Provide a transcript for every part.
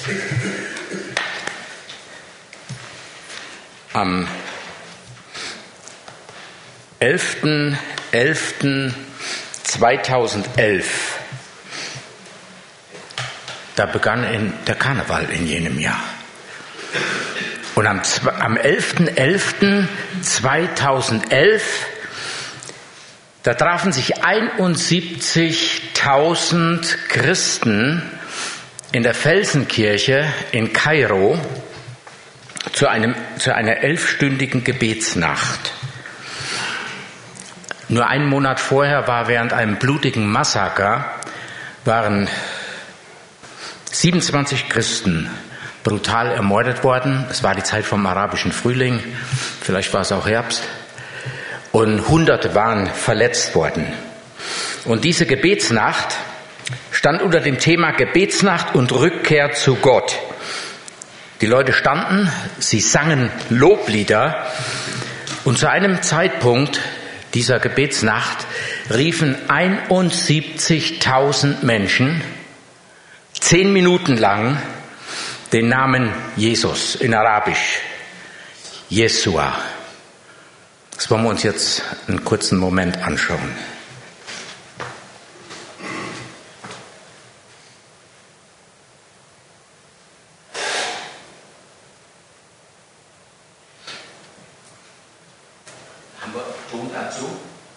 Am 11.11.2011, da begann der Karneval in jenem Jahr. Und am 11.11.2011, da trafen sich 71.000 Christen in der Felsenkirche in Kairo zu einer 11-stündigen Gebetsnacht. Nur einen Monat vorher war während einem blutigen Massaker, waren 27 Christen brutal ermordet worden. Es war die Zeit vom arabischen Frühling, vielleicht war es auch Herbst. Und Hunderte waren verletzt worden. Und diese Gebetsnacht stand unter dem Thema Gebetsnacht und Rückkehr zu Gott. Die Leute standen, sie sangen Loblieder und zu einem Zeitpunkt dieser Gebetsnacht riefen 71.000 Menschen 10 Minuten lang den Namen Jesus in Arabisch, Jesua. Das wollen wir uns jetzt einen kurzen Moment anschauen. Haben wir Ton dazu?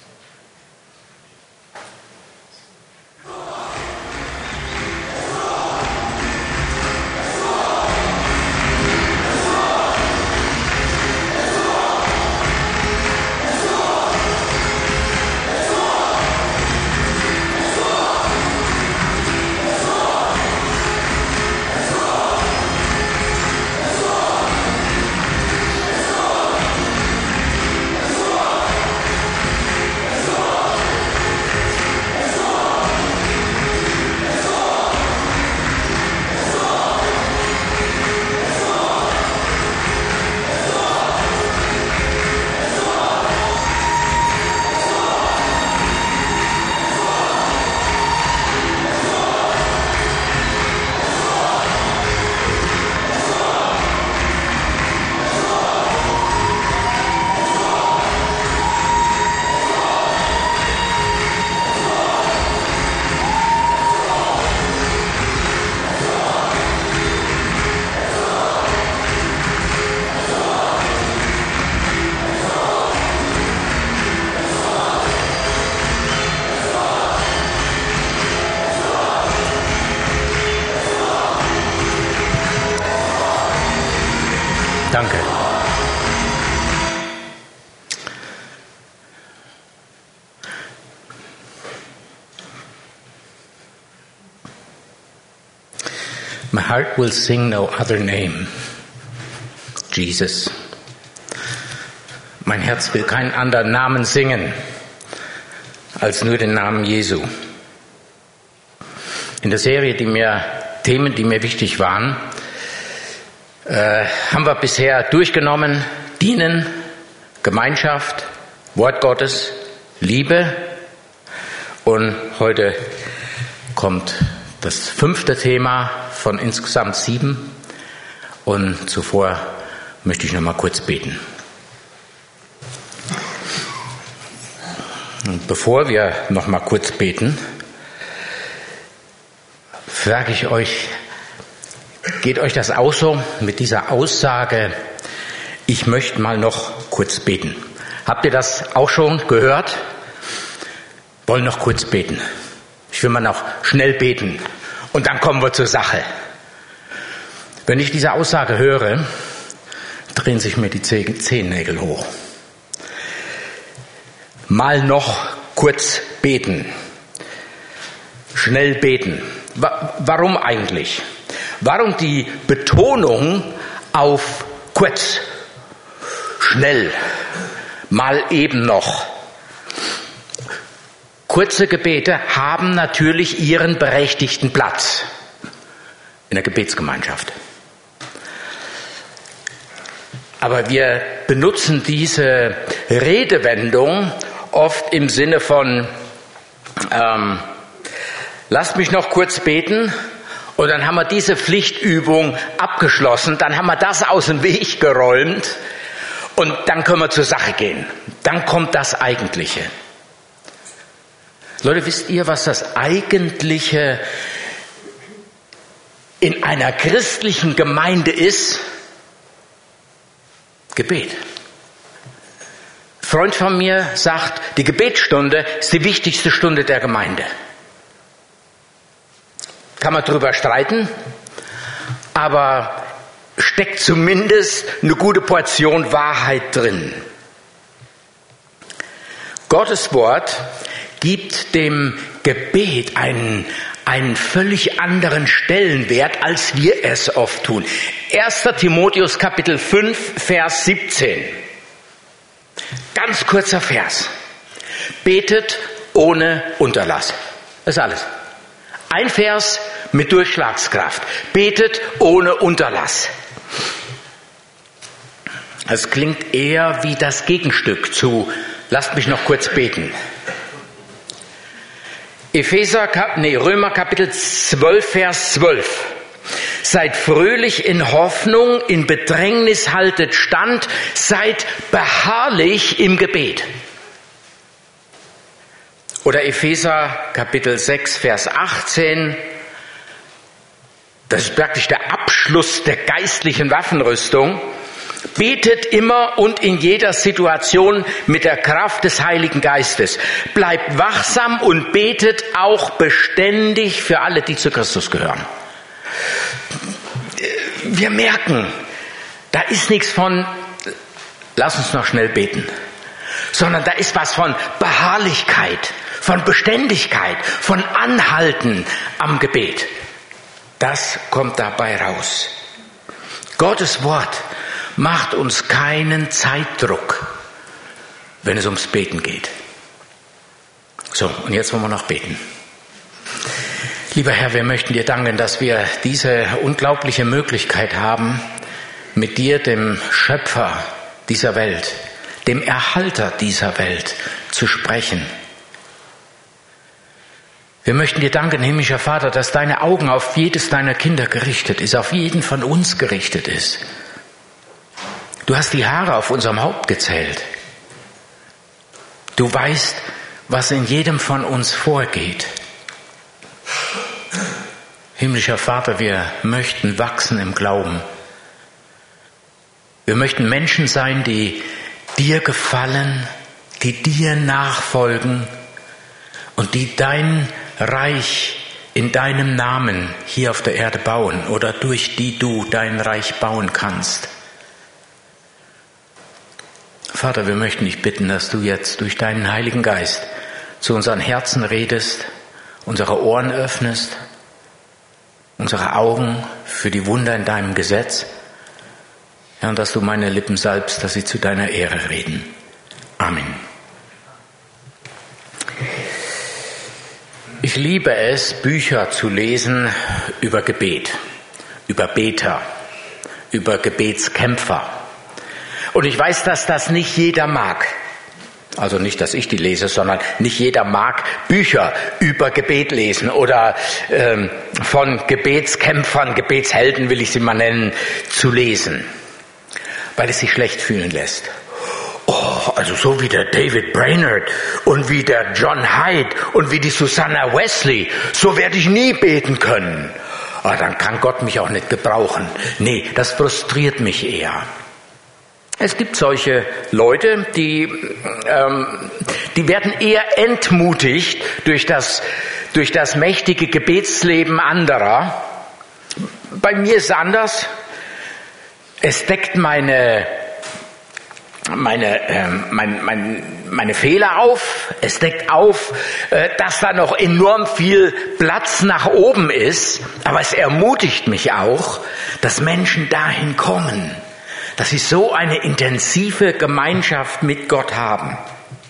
Danke. My heart will sing no other name, Jesus. Mein Herz will keinen anderen Namen singen, als nur den Namen Jesu. In der Serie, Themen, die mir wichtig waren, haben wir bisher durchgenommen: Dienen, Gemeinschaft, Wort Gottes, Liebe. Und heute kommt das 5. Thema von insgesamt 7. Und zuvor möchte ich noch mal kurz beten. Und bevor wir noch mal kurz beten, frage ich euch: Geht euch das auch so mit dieser Aussage, ich möchte mal noch kurz beten? Habt ihr das auch schon gehört? Wollen noch kurz beten. Ich will mal noch schnell beten und dann kommen wir zur Sache. Wenn ich diese Aussage höre, drehen sich mir die Zehennägel hoch. Mal noch kurz beten. Schnell beten. Warum eigentlich? Warum die Betonung auf kurz, schnell, mal eben noch? Kurze Gebete haben natürlich ihren berechtigten Platz in der Gebetsgemeinschaft. Aber wir benutzen diese Redewendung oft im Sinne von, lasst mich noch kurz beten Und dann haben wir diese Pflichtübung abgeschlossen, dann haben wir das aus dem Weg geräumt und dann können wir zur Sache gehen. Dann kommt das Eigentliche. Leute, wisst ihr, was das Eigentliche in einer christlichen Gemeinde ist? Gebet. Ein Freund von mir sagt, die Gebetsstunde ist die wichtigste Stunde der Gemeinde. Kann man drüber streiten, aber steckt zumindest eine gute Portion Wahrheit drin. Gottes Wort gibt dem Gebet einen völlig anderen Stellenwert, als wir es oft tun. 1. Timotheus Kapitel 5, Vers 17. Ganz kurzer Vers. Betet ohne Unterlass. Das ist alles. Ein Vers mit Durchschlagskraft. Betet ohne Unterlass. Es klingt eher wie das Gegenstück zu, lasst mich noch kurz beten. Römer Kapitel 12, Vers 12. Seid fröhlich in Hoffnung, in Bedrängnis haltet stand, seid beharrlich im Gebet. Oder Epheser Kapitel 6, Vers 18. Das ist praktisch der Abschluss der geistlichen Waffenrüstung. Betet immer und in jeder Situation mit der Kraft des Heiligen Geistes. Bleibt wachsam und betet auch beständig für alle, die zu Christus gehören. Wir merken, da ist nichts von, lass uns noch schnell beten, sondern da ist was von Beharrlichkeit, von Beständigkeit, von Anhalten am Gebet. Das kommt dabei raus. Gottes Wort macht uns keinen Zeitdruck, wenn es ums Beten geht. So, und jetzt wollen wir noch beten. Lieber Herr, wir möchten dir danken, dass wir diese unglaubliche Möglichkeit haben, mit dir, dem Schöpfer dieser Welt, dem Erhalter dieser Welt, zu sprechen. Wir möchten dir danken, himmlischer Vater, dass deine Augen auf jedes deiner Kinder gerichtet ist, auf jeden von uns gerichtet ist. Du hast die Haare auf unserem Haupt gezählt. Du weißt, was in jedem von uns vorgeht. Himmlischer Vater, wir möchten wachsen im Glauben. Wir möchten Menschen sein, die dir gefallen, die dir nachfolgen und die dein Reich in deinem Namen hier auf der Erde bauen oder durch die du dein Reich bauen kannst. Vater, wir möchten dich bitten, dass du jetzt durch deinen Heiligen Geist zu unseren Herzen redest, unsere Ohren öffnest, unsere Augen für die Wunder in deinem Gesetz. Ja, und dass du meine Lippen salbst, dass sie zu deiner Ehre reden. Amen. Ich liebe es, Bücher zu lesen über Gebet, über Beter, über Gebetskämpfer. Und ich weiß, dass das nicht jeder mag. Also nicht, dass ich die lese, sondern nicht jeder mag Bücher über Gebet lesen oder von Gebetskämpfern, Gebetshelden will ich sie mal nennen, zu lesen, weil es sich schlecht fühlen lässt. Oh, also so wie der David Brainerd und wie der John Hyde und wie die Susanna Wesley, so werde ich nie beten können. Aber dann kann Gott mich auch nicht gebrauchen. Nee, das frustriert mich eher. Es gibt solche Leute, die werden eher entmutigt durch das mächtige Gebetsleben anderer. Bei mir ist es anders. Es deckt meine Fehler auf. Es deckt auf, dass da noch enorm viel Platz nach oben ist. Aber es ermutigt mich auch, dass Menschen dahin kommen, dass sie so eine intensive Gemeinschaft mit Gott haben.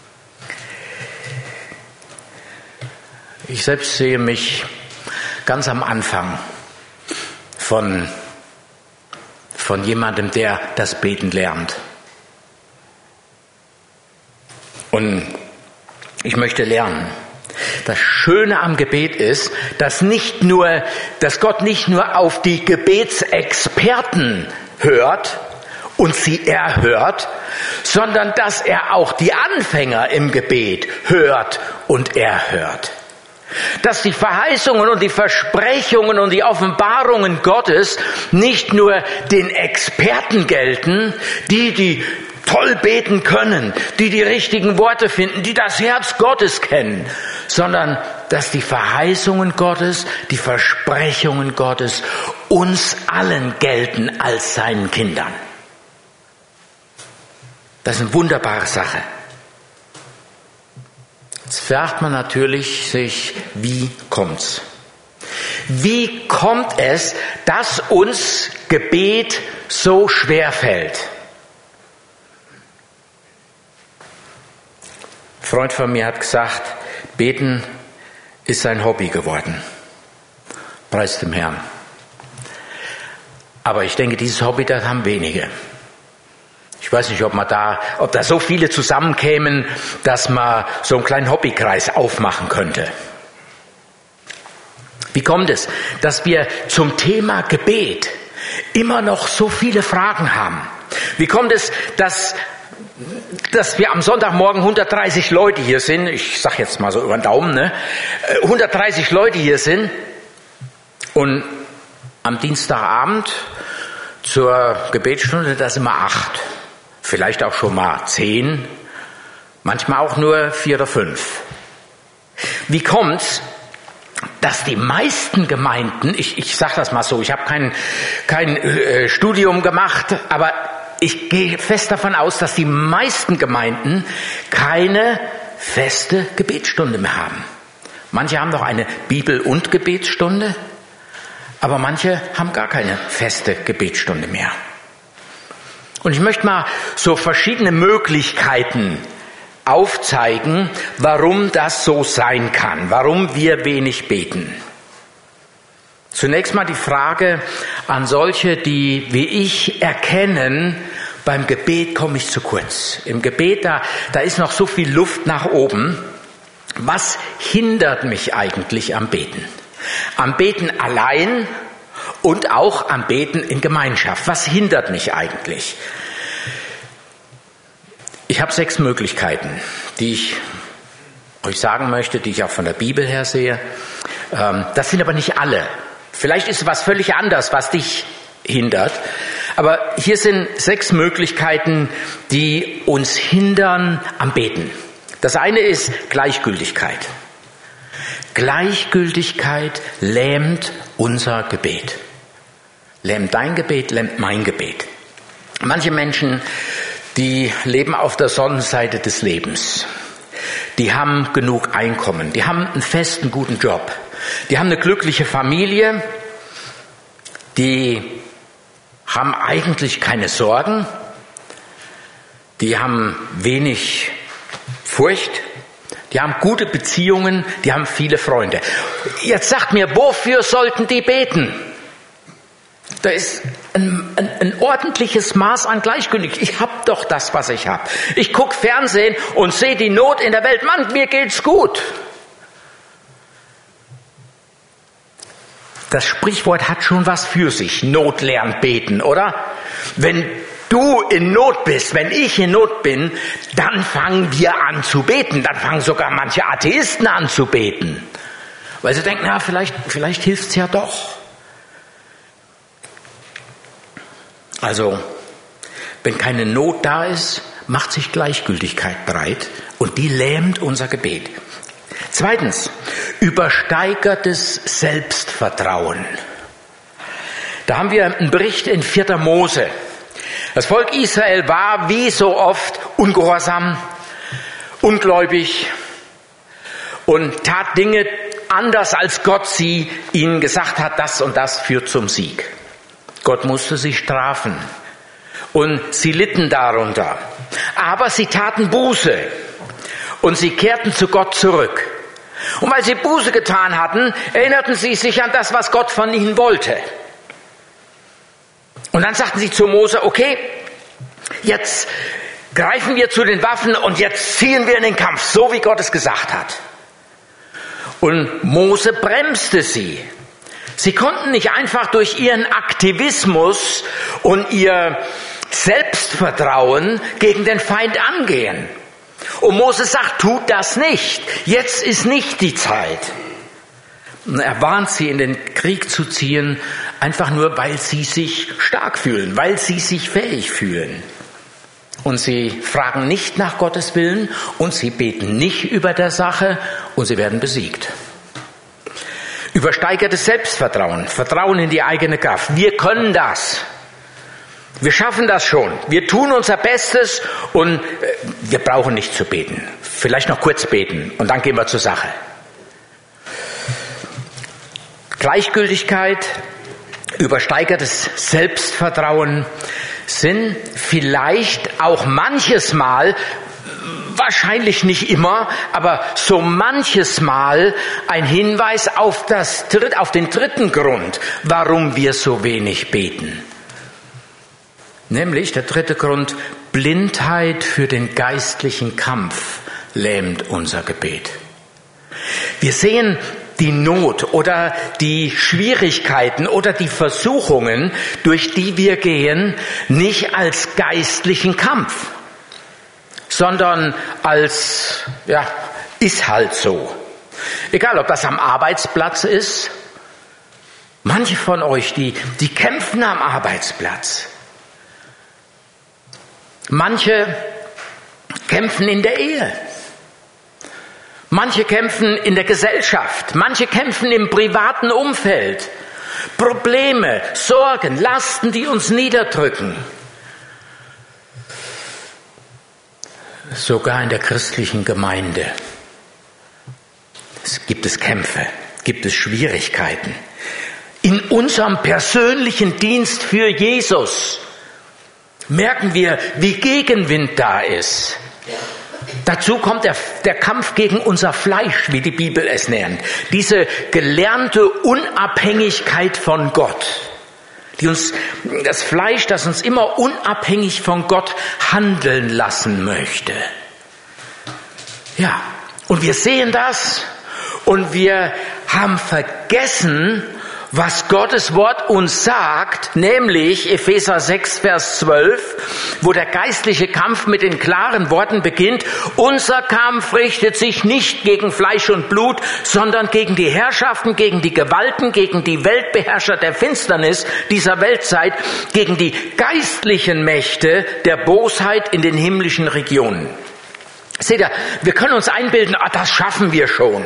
Ich selbst sehe mich ganz am Anfang von jemandem, der das Beten lernt. Und ich möchte lernen. Das Schöne am Gebet ist, dass Gott nicht nur auf die Gebetsexperten hört und sie erhört, sondern dass er auch die Anfänger im Gebet hört und erhört. Dass die Verheißungen und die Versprechungen und die Offenbarungen Gottes nicht nur den Experten gelten, die toll beten können, die richtigen Worte finden, die das Herz Gottes kennen, sondern dass die Verheißungen Gottes, die Versprechungen Gottes uns allen gelten als seinen Kindern. Das ist eine wunderbare Sache. Jetzt fragt man natürlich sich, wie kommt's? Wie kommt es, dass uns Gebet so schwer fällt? Ein Freund von mir hat gesagt, Beten ist sein Hobby geworden. Preis dem Herrn. Aber ich denke, dieses Hobby, das haben wenige. Ich weiß nicht, ob da so viele zusammenkämen, dass man so einen kleinen Hobbykreis aufmachen könnte. Wie kommt es, dass wir zum Thema Gebet immer noch so viele Fragen haben? Wie kommt es, dass wir am Sonntagmorgen 130 Leute hier sind? Ich sage jetzt mal so über den Daumen, ne? 130 Leute hier sind und am Dienstagabend zur Gebetsstunde, da sind wir 8. Vielleicht auch schon mal 10, manchmal auch nur 4 oder 5. Wie kommt's, dass die meisten Gemeinden, ich sage das mal so, ich habe kein Studium gemacht, aber ich gehe fest davon aus, dass die meisten Gemeinden keine feste Gebetsstunde mehr haben. Manche haben noch eine Bibel- und Gebetsstunde, aber manche haben gar keine feste Gebetsstunde mehr. Und ich möchte mal so verschiedene Möglichkeiten aufzeigen, warum das so sein kann, warum wir wenig beten. Zunächst mal die Frage an solche, die wie ich erkennen, beim Gebet komme ich zu kurz. Im Gebet, da ist noch so viel Luft nach oben. Was hindert mich eigentlich am Beten? Am Beten allein und auch am Beten in Gemeinschaft. Was hindert mich eigentlich? Ich habe 6 Möglichkeiten, die ich euch sagen möchte, die ich auch von der Bibel her sehe. Das sind aber nicht alle. Vielleicht ist was völlig anderes, was dich hindert. Aber hier sind 6 Möglichkeiten, die uns hindern am Beten. Das eine ist Gleichgültigkeit. Gleichgültigkeit lähmt unser Gebet. Lähmt dein Gebet, lähmt mein Gebet. Manche Menschen, die leben auf der Sonnenseite des Lebens. Die haben genug Einkommen. Die haben einen festen, guten Job. Die haben eine glückliche Familie. Die haben eigentlich keine Sorgen. Die haben wenig Furcht. Die haben gute Beziehungen. Die haben viele Freunde. Jetzt sagt mir, wofür sollten die beten? Da ist ein ordentliches Maß an Gleichgültigkeit. Ich habe doch das, was ich habe. Ich gucke Fernsehen und sehe die Not in der Welt. Mann, mir geht's gut. Das Sprichwort hat schon was für sich. Not lernt beten, oder? Wenn du in Not bist, wenn ich in Not bin, dann fangen wir an zu beten. Dann fangen sogar manche Atheisten an zu beten. Weil sie denken, na, vielleicht hilft's ja doch. Also, wenn keine Not da ist, macht sich Gleichgültigkeit breit und die lähmt unser Gebet. Zweitens, übersteigertes Selbstvertrauen. Da haben wir einen Bericht in 4. Mose. Das Volk Israel war wie so oft ungehorsam, ungläubig und tat Dinge anders, als Gott sie ihnen gesagt hat, das und das führt zum Sieg. Gott musste sie strafen und sie litten darunter. Aber sie taten Buße und sie kehrten zu Gott zurück. Und weil sie Buße getan hatten, erinnerten sie sich an das, was Gott von ihnen wollte. Und dann sagten sie zu Mose, okay, jetzt greifen wir zu den Waffen und jetzt ziehen wir in den Kampf, so wie Gott es gesagt hat. Und Mose bremste sie. Sie konnten nicht einfach durch ihren Aktivismus und ihr Selbstvertrauen gegen den Feind angehen. Und Mose sagt, tut das nicht. Jetzt ist nicht die Zeit. Und er warnt sie, in den Krieg zu ziehen, einfach nur, weil sie sich stark fühlen, weil sie sich fähig fühlen. Und sie fragen nicht nach Gottes Willen und sie beten nicht über der Sache und sie werden besiegt. Übersteigertes Selbstvertrauen, Vertrauen in die eigene Kraft. Wir können das. Wir schaffen das schon. Wir tun unser Bestes und wir brauchen nicht zu beten. Vielleicht noch kurz beten und dann gehen wir zur Sache. Gleichgültigkeit, übersteigertes Selbstvertrauen sind vielleicht auch manches Mal, wahrscheinlich nicht immer, aber so manches Mal ein Hinweis auf den dritten Grund, warum wir so wenig beten. Nämlich der dritte Grund, Blindheit für den geistlichen Kampf lähmt unser Gebet. Wir sehen die Not oder die Schwierigkeiten oder die Versuchungen, durch die wir gehen, nicht als geistlichen Kampf, sondern als, ist halt so. Egal, ob das am Arbeitsplatz ist. Manche von euch, die kämpfen am Arbeitsplatz. Manche kämpfen in der Ehe. Manche kämpfen in der Gesellschaft, manche kämpfen im privaten Umfeld. Probleme, Sorgen, Lasten, die uns niederdrücken. Sogar in der christlichen Gemeinde gibt es Kämpfe, gibt es Schwierigkeiten. In unserem persönlichen Dienst für Jesus merken wir, wie Gegenwind da ist. Dazu kommt der Kampf gegen unser Fleisch, wie die Bibel es nennt. Diese gelernte Unabhängigkeit von Gott. Das Fleisch, das uns immer unabhängig von Gott handeln lassen möchte. Ja, und wir sehen das und wir haben vergessen, was Gottes Wort uns sagt, nämlich Epheser 6, Vers 12, wo der geistliche Kampf mit den klaren Worten beginnt. Unser Kampf richtet sich nicht gegen Fleisch und Blut, sondern gegen die Herrschaften, gegen die Gewalten, gegen die Weltbeherrscher der Finsternis dieser Weltzeit, gegen die geistlichen Mächte der Bosheit in den himmlischen Regionen. Seht ihr, wir können uns einbilden, das schaffen wir schon.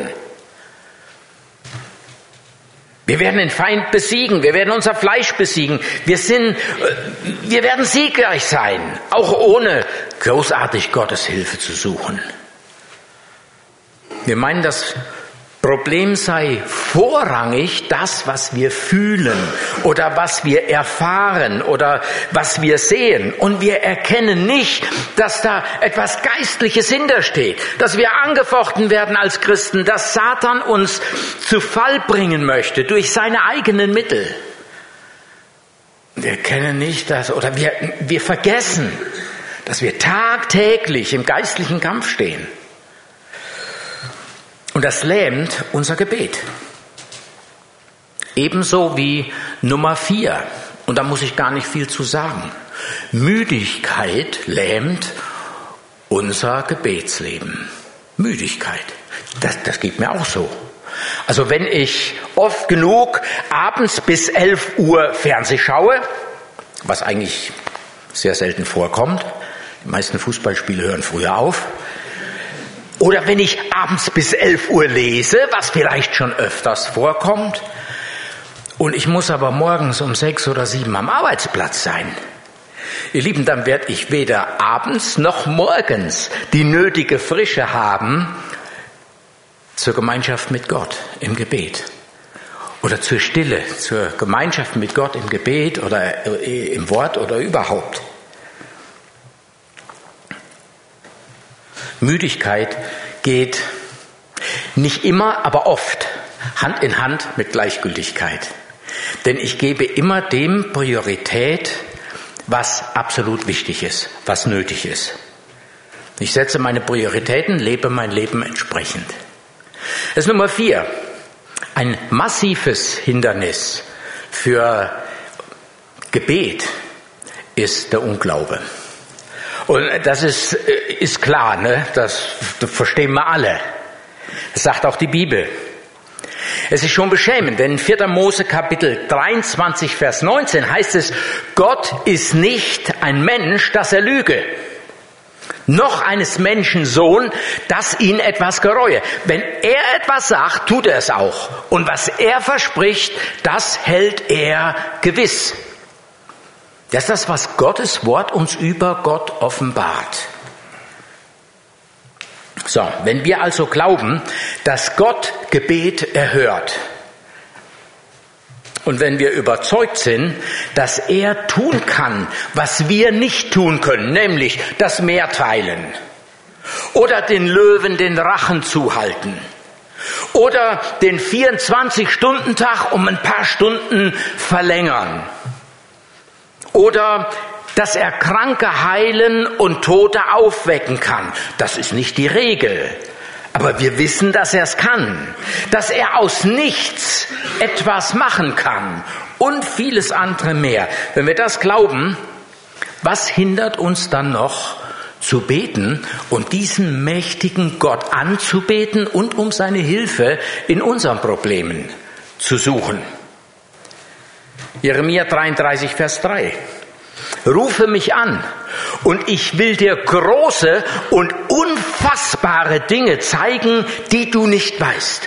Wir werden den Feind besiegen, wir werden unser Fleisch besiegen, wir werden siegreich sein, auch ohne großartig Gottes Hilfe zu suchen. Wir meinen, das Problem sei vorrangig das, was wir fühlen oder was wir erfahren oder was wir sehen. Und wir erkennen nicht, dass da etwas Geistliches hintersteht, dass wir angefochten werden als Christen, dass Satan uns zu Fall bringen möchte durch seine eigenen Mittel. Wir erkennen nicht, wir vergessen, dass wir tagtäglich im geistlichen Kampf stehen. Und das lähmt unser Gebet. Ebenso wie Nummer 4. Und da muss ich gar nicht viel zu sagen. Müdigkeit lähmt unser Gebetsleben. Müdigkeit. Das geht mir auch so. Also wenn ich oft genug abends bis 11 Uhr Fernseh schaue, was eigentlich sehr selten vorkommt, die meisten Fußballspiele hören früher auf, oder wenn ich abends bis 11 Uhr lese, was vielleicht schon öfters vorkommt, und ich muss aber morgens um 6 oder 7 am Arbeitsplatz sein. Ihr Lieben, dann werde ich weder abends noch morgens die nötige Frische haben zur Gemeinschaft mit Gott im Gebet. Oder zur Stille, zur Gemeinschaft mit Gott im Gebet oder im Wort oder überhaupt. Müdigkeit geht nicht immer, aber oft Hand in Hand mit Gleichgültigkeit. Denn ich gebe immer dem Priorität, was absolut wichtig ist, was nötig ist. Ich setze meine Prioritäten, lebe mein Leben entsprechend. Das ist Nummer 4. Ein massives Hindernis für Gebet ist der Unglaube. Und das ist klar, ne? Das verstehen wir alle. Das sagt auch die Bibel. Es ist schon beschämend, denn in 4. Mose Kapitel 23, Vers 19 heißt es, Gott ist nicht ein Mensch, dass er lüge, noch eines Menschen Sohn, dass ihn etwas gereue. Wenn er etwas sagt, tut er es auch. Und was er verspricht, das hält er gewiss. Das ist das, was Gottes Wort uns über Gott offenbart. So, wenn wir also glauben, dass Gott Gebet erhört und wenn wir überzeugt sind, dass er tun kann, was wir nicht tun können, nämlich das Meer teilen oder den Löwen den Rachen zuhalten oder den 24-Stunden-Tag um ein paar Stunden verlängern oder dass er Kranke heilen und Tote aufwecken kann. Das ist nicht die Regel. Aber wir wissen, dass er es kann. Dass er aus nichts etwas machen kann. Und vieles andere mehr. Wenn wir das glauben, was hindert uns dann noch zu beten und diesen mächtigen Gott anzubeten und um seine Hilfe in unseren Problemen zu suchen? Jeremia 33, Vers 3. Rufe mich an und ich will dir große und unfassbare Dinge zeigen, die du nicht weißt.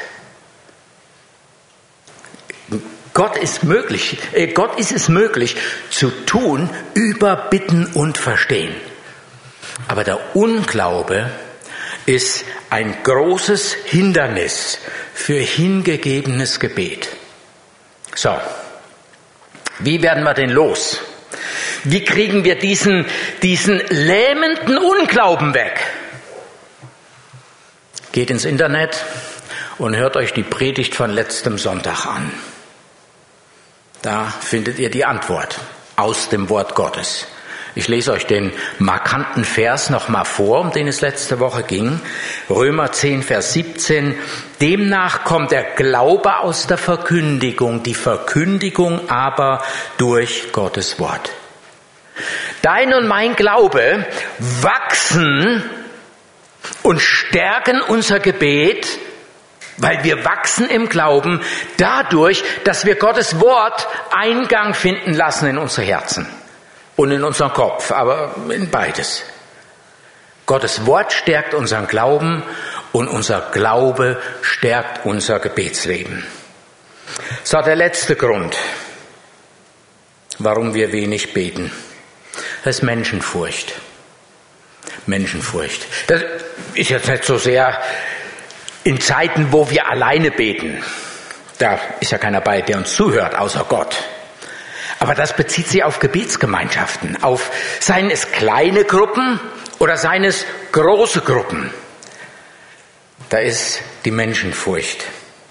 Gott ist es möglich zu tun über Bitten und Verstehen. Aber der Unglaube ist ein großes Hindernis für hingegebenes Gebet. So, wie werden wir denn los? Wie kriegen wir diesen lähmenden Unglauben weg? Geht ins Internet und hört euch die Predigt von letztem Sonntag an. Da findet ihr die Antwort aus dem Wort Gottes. Ich lese euch den markanten Vers nochmal vor, um den es letzte Woche ging. Römer 10, Vers 17. Demnach kommt der Glaube aus der Verkündigung, die Verkündigung aber durch Gottes Wort. Dein und mein Glaube wachsen und stärken unser Gebet, weil wir wachsen im Glauben dadurch, dass wir Gottes Wort Eingang finden lassen in unsere Herzen und in unseren Kopf, aber in beides. Gottes Wort stärkt unseren Glauben und unser Glaube stärkt unser Gebetsleben. So, der letzte Grund, warum wir wenig beten. Das ist Menschenfurcht. Menschenfurcht. Das ist jetzt nicht so sehr in Zeiten, wo wir alleine beten. Da ist ja keiner bei, der uns zuhört, außer Gott. Aber das bezieht sich auf Gebetsgemeinschaften, auf seien es kleine Gruppen oder seien es große Gruppen. Da ist die Menschenfurcht.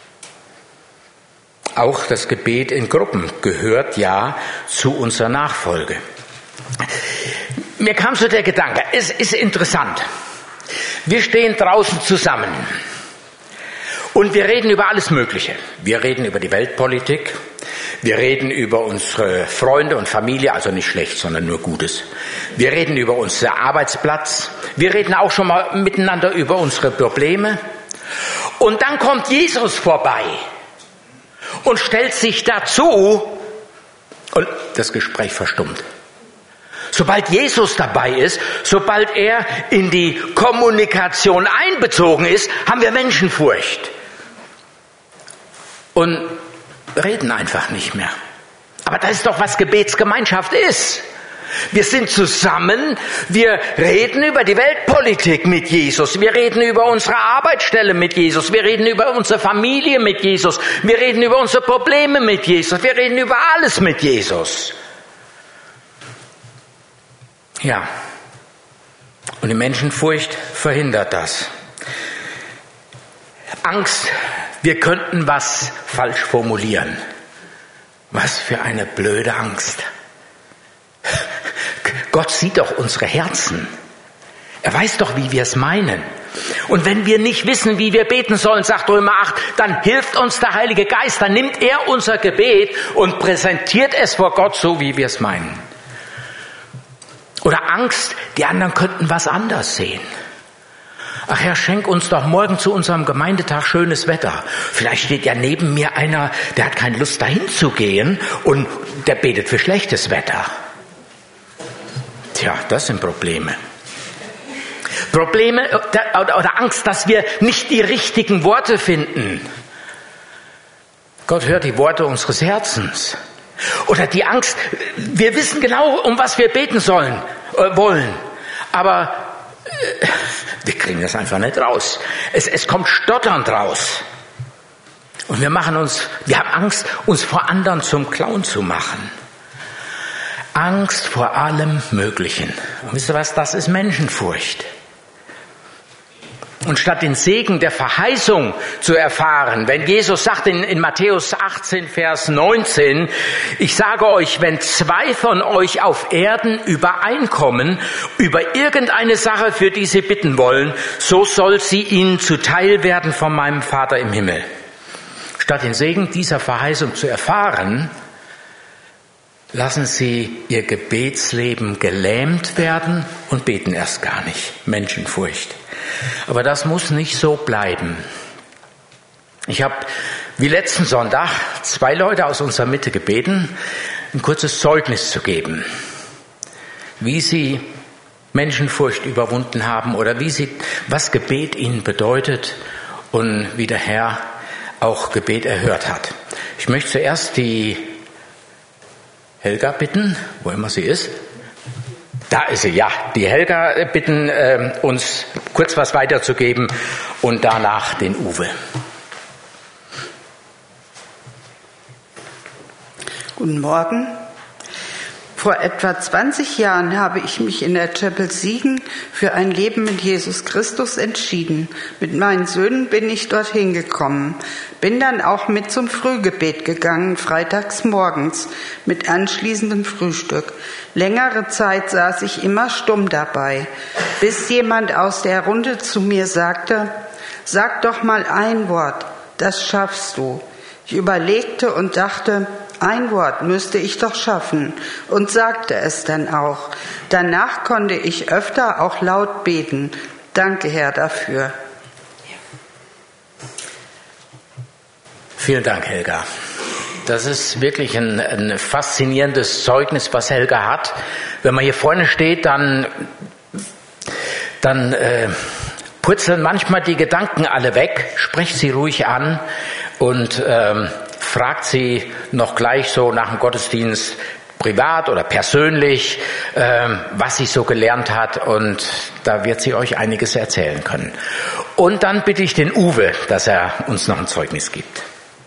Auch das Gebet in Gruppen gehört ja zu unserer Nachfolge. Mir kam so der Gedanke, es ist interessant. Wir stehen draußen zusammen und wir reden über alles Mögliche. Wir reden über die Weltpolitik, wir reden über unsere Freunde und Familie, also nicht schlecht, sondern nur Gutes. Wir reden über unseren Arbeitsplatz, wir reden auch schon mal miteinander über unsere Probleme. Und dann kommt Jesus vorbei und stellt sich dazu und das Gespräch verstummt. Sobald Jesus dabei ist, sobald er in die Kommunikation einbezogen ist, haben wir Menschenfurcht. Und reden einfach nicht mehr. Aber das ist doch, was Gebetsgemeinschaft ist. Wir sind zusammen, wir reden über die Weltpolitik mit Jesus, wir reden über unsere Arbeitsstelle mit Jesus, wir reden über unsere Familie mit Jesus, wir reden über unsere Probleme mit Jesus, wir reden über alles mit Jesus. Ja, und die Menschenfurcht verhindert das. Angst, wir könnten was falsch formulieren. Was für eine blöde Angst. Gott sieht doch unsere Herzen. Er weiß doch, wie wir es meinen. Und wenn wir nicht wissen, wie wir beten sollen, sagt Römer 8, dann hilft uns der Heilige Geist, dann nimmt er unser Gebet und präsentiert es vor Gott so, wie wir es meinen. Oder Angst, die anderen könnten was anders sehen. Ach Herr, schenk uns doch morgen zu unserem Gemeindetag schönes Wetter. Vielleicht steht ja neben mir einer, der hat keine Lust dahin zu gehen und der betet für schlechtes Wetter. Tja, das sind Probleme. Probleme oder Angst, dass wir nicht die richtigen Worte finden. Gott hört die Worte unseres Herzens. Oder die Angst, wir wissen genau, um was wir beten wollen. Aber wir kriegen das einfach nicht raus. Es kommt stotternd raus. Und wir haben Angst, uns vor anderen zum Clown zu machen. Angst vor allem Möglichen. Und wisst ihr was? Das ist Menschenfurcht. Und statt den Segen der Verheißung zu erfahren, wenn Jesus sagt in Matthäus 18, Vers 19, ich sage euch, wenn 2 von euch auf Erden übereinkommen über irgendeine Sache, für die sie bitten wollen, so soll sie ihnen zuteil werden von meinem Vater im Himmel. Statt den Segen dieser Verheißung zu erfahren, lassen sie ihr Gebetsleben gelähmt werden und beten erst gar nicht. Menschenfurcht. Aber das muss nicht so bleiben. Ich habe, wie letzten Sonntag, 2 Leute aus unserer Mitte gebeten, ein kurzes Zeugnis zu geben, wie sie Menschenfurcht überwunden haben oder was Gebet ihnen bedeutet und wie der Herr auch Gebet erhört hat. Ich möchte zuerst die Helga bitten, wo immer sie ist. Da ist sie, ja. Die Helga bitten, uns kurz was weiterzugeben und danach den Uwe. Guten Morgen. Vor etwa 20 Jahren habe ich mich in der Chapel Siegen für ein Leben mit Jesus Christus entschieden. Mit meinen Söhnen bin ich dorthin gekommen. Bin dann auch mit zum Frühgebet gegangen, freitags morgens, mit anschließendem Frühstück. Längere Zeit saß ich immer stumm dabei, bis jemand aus der Runde zu mir sagte, sag doch mal ein Wort, das schaffst du. Ich überlegte und dachte, ein Wort müsste ich doch schaffen und sagte es dann auch. Danach konnte ich öfter auch laut beten. Danke, Herr, dafür. Vielen Dank, Helga. Das ist wirklich ein faszinierendes Zeugnis, was Helga hat. Wenn man hier vorne steht, dann purzeln manchmal die Gedanken alle weg. Sprecht sie ruhig an und fragt sie noch gleich so nach dem Gottesdienst privat oder persönlich, was sie so gelernt hat, und da wird sie euch einiges erzählen können. Und dann bitte ich den Uwe, dass er uns noch ein Zeugnis gibt.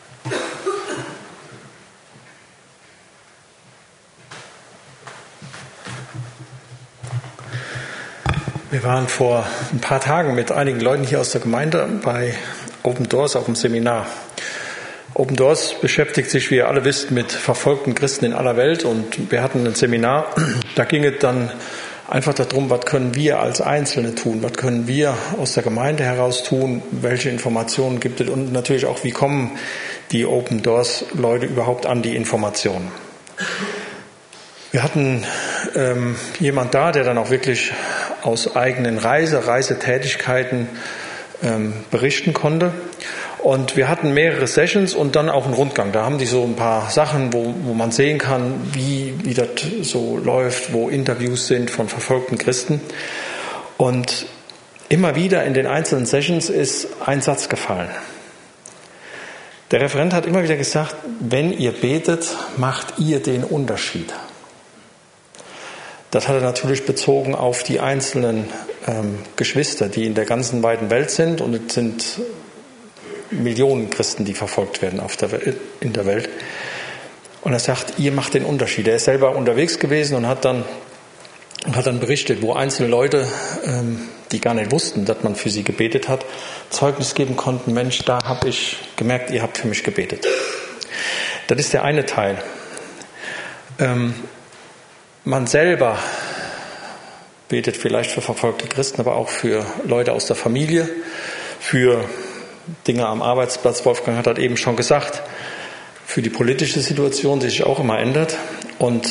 Wir waren vor ein paar Tagen mit einigen Leuten hier aus der Gemeinde bei Open Doors auf dem Seminar. Open Doors beschäftigt sich, wie ihr alle wisst, mit verfolgten Christen in aller Welt, und wir hatten ein Seminar, da ging es dann einfach darum, was können wir als Einzelne tun, was können wir aus der Gemeinde heraus tun, welche Informationen gibt es und natürlich auch, wie kommen die Open Doors Leute überhaupt an die Informationen. Wir hatten jemand da, der dann auch wirklich aus eigenen Reisetätigkeiten berichten konnte. Und wir hatten mehrere Sessions und dann auch einen Rundgang. Da haben die so ein paar Sachen, wo man sehen kann, wie das so läuft, wo Interviews sind von verfolgten Christen. Und immer wieder in den einzelnen Sessions ist ein Satz gefallen. Der Referent hat immer wieder gesagt, wenn ihr betet, macht ihr den Unterschied. Das hat er natürlich bezogen auf die einzelnen Geschwister, die in der ganzen weiten Welt sind, und es sind Millionen Christen, die verfolgt werden in der Welt. Und er sagt, ihr macht den Unterschied. Er ist selber unterwegs gewesen und hat dann berichtet, wo einzelne Leute, die gar nicht wussten, dass man für sie gebetet hat, Zeugnis geben konnten, Mensch, da habe ich gemerkt, ihr habt für mich gebetet. Das ist der eine Teil. Man selber betet vielleicht für verfolgte Christen, aber auch für Leute aus der Familie, für Dinge am Arbeitsplatz. Wolfgang hat das eben schon gesagt, für die politische Situation, die sich auch immer ändert. Und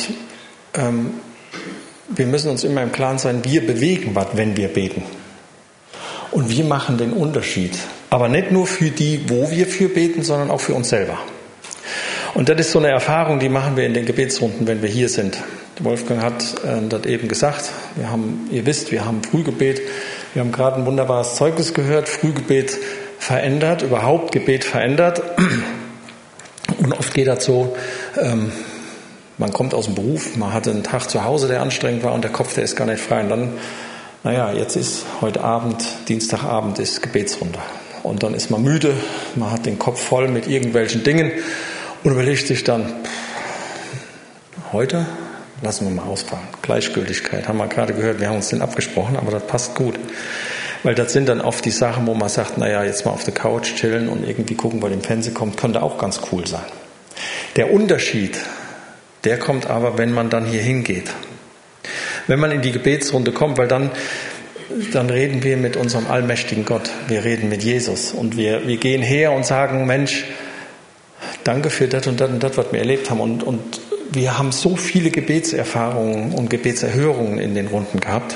wir müssen uns immer im Klaren sein, wir bewegen was, wenn wir beten. Und wir machen den Unterschied. Aber nicht nur für die, wo wir für beten, sondern auch für uns selber. Und das ist so eine Erfahrung, die machen wir in den Gebetsrunden, wenn wir hier sind. Wolfgang hat das eben gesagt. Ihr wisst, wir haben Frühgebet. Wir haben gerade ein wunderbares Zeugnis gehört. Frühgebet verändert, überhaupt Gebet verändert. Und oft geht das so, man kommt aus dem Beruf, man hatte einen Tag zu Hause, der anstrengend war und der Kopf, der ist gar nicht frei. Und dann, jetzt ist heute Abend, Dienstagabend ist Gebetsrunde. Und dann ist man müde, man hat den Kopf voll mit irgendwelchen Dingen und überlegt sich dann, heute lassen wir mal ausfahren. Gleichgültigkeit, haben wir gerade gehört, wir haben uns den abgesprochen, aber das passt gut. Weil das sind dann oft die Sachen, wo man sagt, jetzt mal auf der Couch chillen und irgendwie gucken, weil im Fernsehen kommt, könnte auch ganz cool sein. Der Unterschied, der kommt aber, wenn man dann hier hingeht. Wenn man in die Gebetsrunde kommt, weil dann reden wir mit unserem allmächtigen Gott. Wir reden mit Jesus. Und wir gehen her und sagen, Mensch, danke für das und das und das, was wir erlebt haben. Und wir haben so viele Gebetserfahrungen und Gebetserhörungen in den Runden gehabt.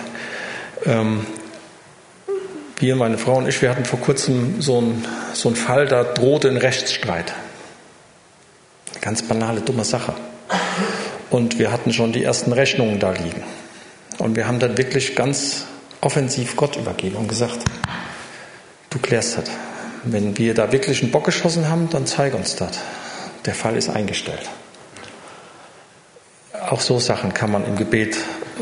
Wir, meine Frau und ich, wir hatten vor kurzem so einen Fall, da drohte ein Rechtsstreit. Eine ganz banale, dumme Sache. Und wir hatten schon die ersten Rechnungen da liegen. Und wir haben dann wirklich ganz offensiv Gott übergeben und gesagt, du klärst das. Wenn wir da wirklich einen Bock geschossen haben, dann zeig uns das. Der Fall ist eingestellt. Auch so Sachen kann man im Gebet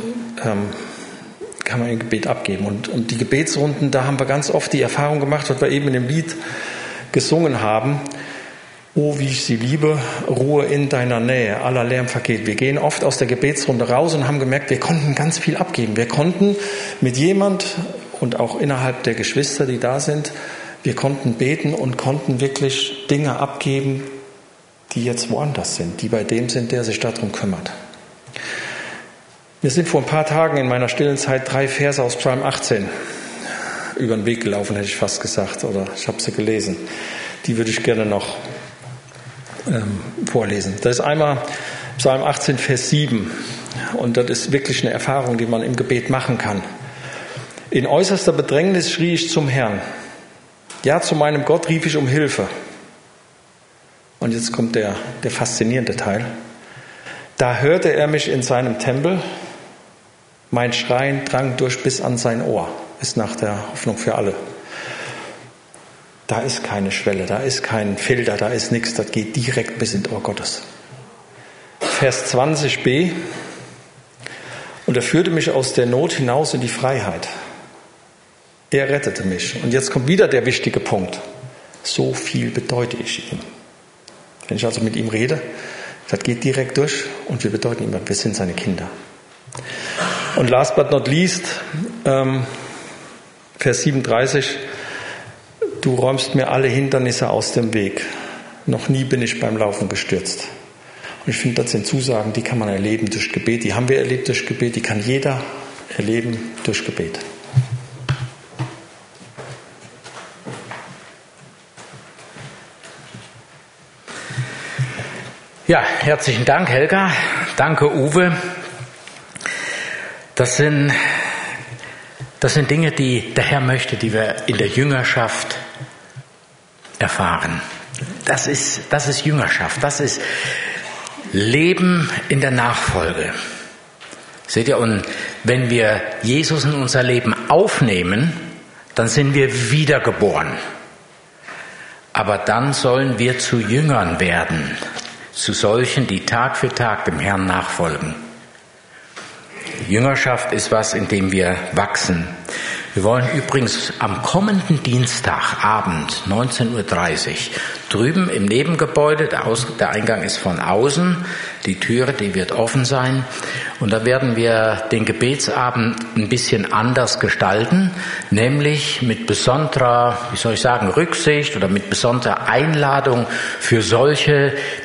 abgeben. Und die Gebetsrunden, da haben wir ganz oft die Erfahrung gemacht, was wir eben in dem Lied gesungen haben. Oh, wie ich sie liebe, Ruhe in deiner Nähe, aller Lärm vergeht. Wir gehen oft aus der Gebetsrunde raus und haben gemerkt, wir konnten ganz viel abgeben. Wir konnten mit jemand und auch innerhalb der Geschwister, die da sind, wir konnten beten und konnten wirklich Dinge abgeben, die jetzt woanders sind, die bei dem sind, der sich darum kümmert. Mir sind vor ein paar Tagen in meiner stillen Zeit 3 Verse aus Psalm 18 über den Weg gelaufen, hätte ich fast gesagt, oder ich habe sie gelesen. Die würde ich gerne noch vorlesen. Das ist einmal Psalm 18, Vers 7. Und das ist wirklich eine Erfahrung, die man im Gebet machen kann. In äußerster Bedrängnis schrie ich zum Herrn. Ja, zu meinem Gott rief ich um Hilfe. Und jetzt kommt der faszinierende Teil. Da hörte er mich in seinem Tempel. Mein Schreien drang durch bis an sein Ohr. Ist nach der Hoffnung für alle. Da ist keine Schwelle, da ist kein Filter, da ist nichts. Das geht direkt bis ins Ohr Gottes. Vers 20b. Und er führte mich aus der Not hinaus in die Freiheit. Er rettete mich. Und jetzt kommt wieder der wichtige Punkt. So viel bedeute ich ihm. Wenn ich also mit ihm rede, das geht direkt durch und wir bedeuten ihm, wir sind seine Kinder. Und last but not least, Vers 37, du räumst mir alle Hindernisse aus dem Weg. Noch nie bin ich beim Laufen gestürzt. Und ich finde, das sind Zusagen, die kann man erleben durch Gebet. Die haben wir erlebt durch Gebet, die kann jeder erleben durch Gebet. Ja, herzlichen Dank, Helga. Danke, Uwe. Das sind Dinge, die der Herr möchte, die wir in der Jüngerschaft erfahren. Das ist Jüngerschaft. Das ist Leben in der Nachfolge. Seht ihr, und wenn wir Jesus in unser Leben aufnehmen, dann sind wir wiedergeboren. Aber dann sollen wir zu Jüngern werden. Zu solchen, die Tag für Tag dem Herrn nachfolgen. Jüngerschaft ist was, in dem wir wachsen. Wir wollen übrigens am kommenden Dienstagabend, 19:30 Uhr, drüben im Nebengebäude, der Eingang ist von außen, die Türe, die wird offen sein. Und da werden wir den Gebetsabend ein bisschen anders gestalten, nämlich mit besonderer, Rücksicht oder mit besonderer Einladung für solche,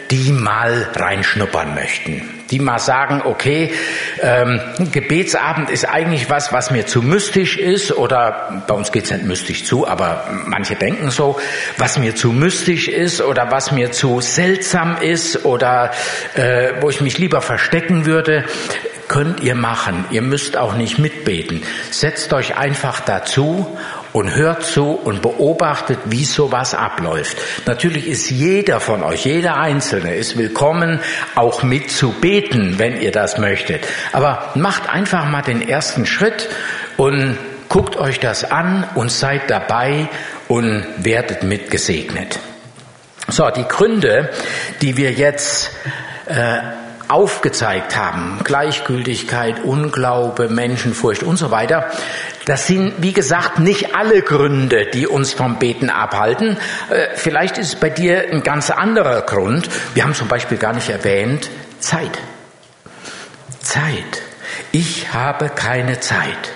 die mal reinschnuppern möchten. Die mal sagen, okay, Gebetsabend ist eigentlich was mir zu mystisch ist, oder bei uns geht's nicht mystisch zu, aber manche denken so, was mir zu mystisch ist oder was mir zu seltsam ist oder wo ich mich lieber verstecken würde. Könnt ihr machen. Ihr müsst auch nicht mitbeten. Setzt euch einfach dazu und hört zu und beobachtet, wie sowas abläuft. Natürlich ist jeder von euch, jeder Einzelne ist willkommen, auch mitzubeten, wenn ihr das möchtet. Aber macht einfach mal den ersten Schritt und guckt euch das an und seid dabei und werdet mit gesegnet. So, die Gründe, die wir jetzt aufgezeigt haben, Gleichgültigkeit, Unglaube, Menschenfurcht und so weiter, das sind, wie gesagt, nicht alle Gründe, die uns vom Beten abhalten. Vielleicht ist es bei dir ein ganz anderer Grund. Wir haben zum Beispiel gar nicht erwähnt, Zeit. Zeit. Ich habe keine Zeit.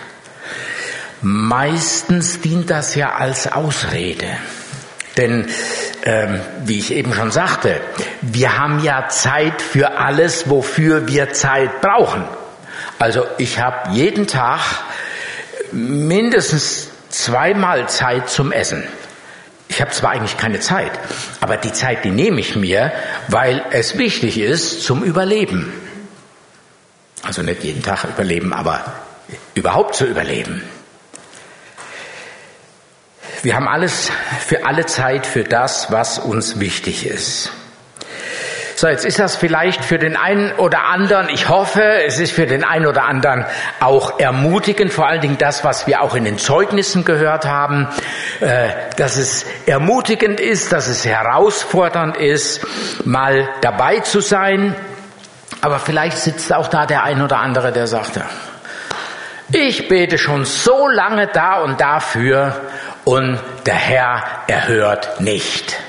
Meistens dient das ja als Ausrede. Denn, wie ich eben schon sagte, wir haben ja Zeit für alles, wofür wir Zeit brauchen. Also ich habe jeden Tag mindestens 2-mal Zeit zum Essen. Ich habe zwar eigentlich keine Zeit, aber die Zeit, die nehme ich mir, weil es wichtig ist zum Überleben. Also nicht jeden Tag überleben, aber überhaupt zu überleben. Wir haben alles für alle Zeit für das, was uns wichtig ist. So, jetzt ist das vielleicht für den einen oder anderen, ich hoffe, es ist für den einen oder anderen auch ermutigend, vor allen Dingen das, was wir auch in den Zeugnissen gehört haben, dass es ermutigend ist, dass es herausfordernd ist, mal dabei zu sein. Aber vielleicht sitzt auch da der ein oder andere, der sagt, ich bete schon so lange da und dafür, und der Herr erhört nicht.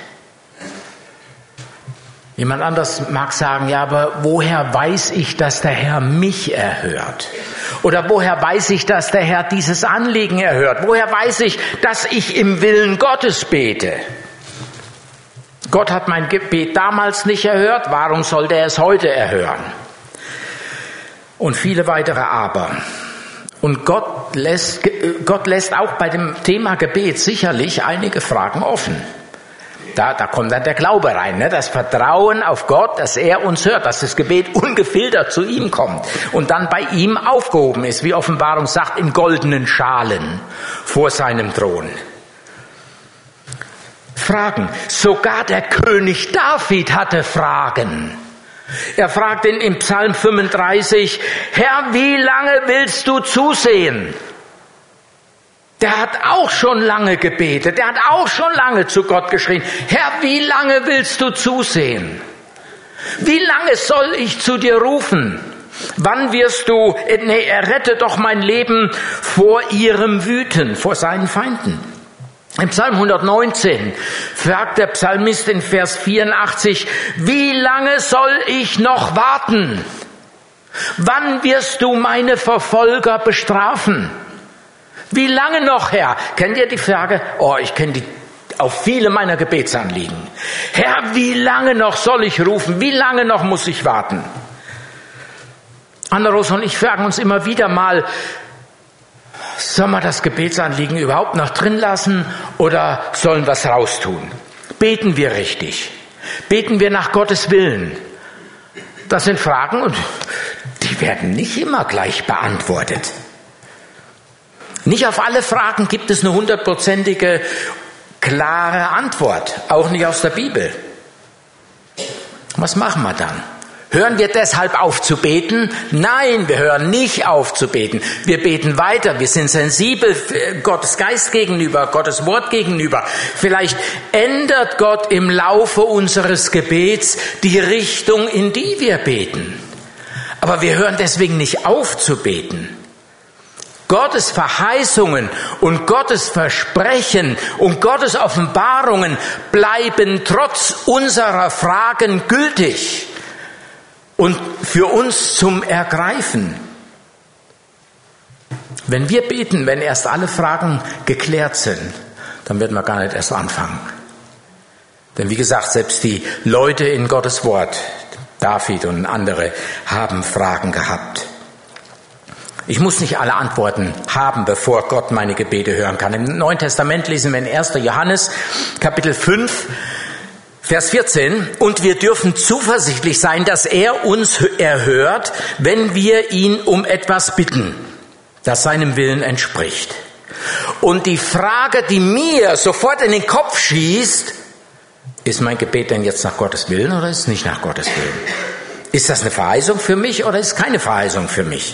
Jemand anderes mag sagen, ja, aber woher weiß ich, dass der Herr mich erhört? Oder woher weiß ich, dass der Herr dieses Anliegen erhört? Woher weiß ich, dass ich im Willen Gottes bete? Gott hat mein Gebet damals nicht erhört, warum sollte er es heute erhören? Und viele weitere Aber. Und Gott lässt auch bei dem Thema Gebet sicherlich einige Fragen offen. Da kommt dann der Glaube rein, ne? Das Vertrauen auf Gott, dass er uns hört, dass das Gebet ungefiltert zu ihm kommt und dann bei ihm aufgehoben ist, wie Offenbarung sagt, in goldenen Schalen vor seinem Thron. Fragen. Sogar der König David hatte Fragen. Er fragt im Psalm 35, Herr, wie lange willst du zusehen? Der hat auch schon lange gebetet, der hat auch schon lange zu Gott geschrien, Herr, wie lange willst du zusehen? Wie lange soll ich zu dir rufen? Wann wirst du, errette doch mein Leben vor ihrem Wüten, vor seinen Feinden. Im Psalm 119 fragt der Psalmist in Vers 84, wie lange soll ich noch warten? Wann wirst du meine Verfolger bestrafen? Wie lange noch, Herr? Kennt ihr die Frage? Ich kenne die auf viele meiner Gebetsanliegen. Herr, wie lange noch soll ich rufen? Wie lange noch muss ich warten? Anderos und ich fragen uns immer wieder mal, sollen wir das Gebetsanliegen überhaupt noch drin lassen oder sollen wir es raustun? Beten wir richtig? Beten wir nach Gottes Willen? Das sind Fragen und die werden nicht immer gleich beantwortet. Nicht auf alle Fragen gibt es eine 100%ige, klare Antwort, auch nicht aus der Bibel. Was machen wir dann? Hören wir deshalb auf zu beten? Nein, wir hören nicht auf zu beten. Wir beten weiter, wir sind sensibel Gottes Geist gegenüber, Gottes Wort gegenüber. Vielleicht ändert Gott im Laufe unseres Gebets die Richtung, in die wir beten. Aber wir hören deswegen nicht auf zu beten. Gottes Verheißungen und Gottes Versprechen und Gottes Offenbarungen bleiben trotz unserer Fragen gültig und für uns zum Ergreifen. Wenn wir beten, wenn erst alle Fragen geklärt sind, dann werden wir gar nicht erst anfangen. Denn wie gesagt, selbst die Leute in Gottes Wort, David und andere, haben Fragen gehabt. Ich muss nicht alle Antworten haben, bevor Gott meine Gebete hören kann. Im Neuen Testament lesen wir in 1. Johannes, Kapitel 5, Vers 14. Und wir dürfen zuversichtlich sein, dass er uns erhört, wenn wir ihn um etwas bitten, das seinem Willen entspricht. Und die Frage, die mir sofort in den Kopf schießt, ist mein Gebet denn jetzt nach Gottes Willen oder ist es nicht nach Gottes Willen? Ist das eine Verheißung für mich oder ist es keine Verheißung für mich?